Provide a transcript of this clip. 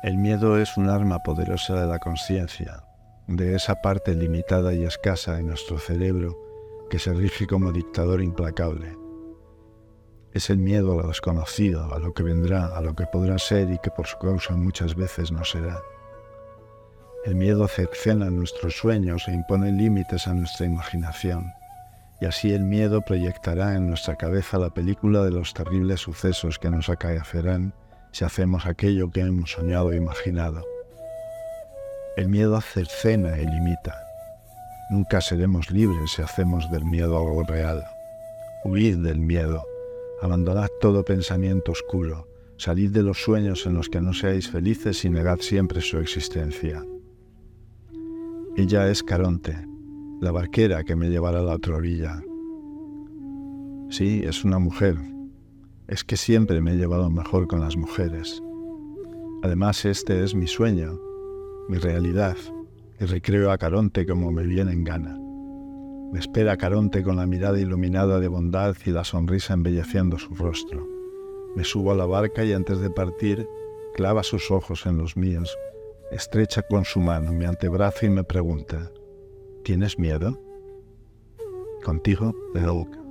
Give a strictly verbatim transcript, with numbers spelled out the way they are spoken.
El miedo es un arma poderosa de la consciencia, de esa parte limitada y escasa de nuestro cerebro que se rige como dictador implacable. Es el miedo a lo desconocido, a lo que vendrá, a lo que podrá ser y que por su causa muchas veces no será. El miedo cercena nuestros sueños e impone límites a nuestra imaginación, y así el miedo proyectará en nuestra cabeza la película de los terribles sucesos que nos acaecerán si hacemos aquello que hemos soñado e imaginado. El miedo cercena y limita. Nunca seremos libres si hacemos del miedo algo real. Huid del miedo. Abandonad todo pensamiento oscuro. Salid de los sueños en los que no seáis felices y negad siempre su existencia. Ella es Caronte, la barquera que me llevará a la otra orilla. Sí, es una mujer. Es que siempre me he llevado mejor con las mujeres. Además, este es mi sueño, mi realidad, y recreo a Caronte como me viene en gana. Me espera Caronte con la mirada iluminada de bondad y la sonrisa embelleciendo su rostro. Me subo a la barca y antes de partir, clava sus ojos en los míos, estrecha con su mano mi antebrazo y me pregunta: ¿tienes miedo? Contigo, de nunca.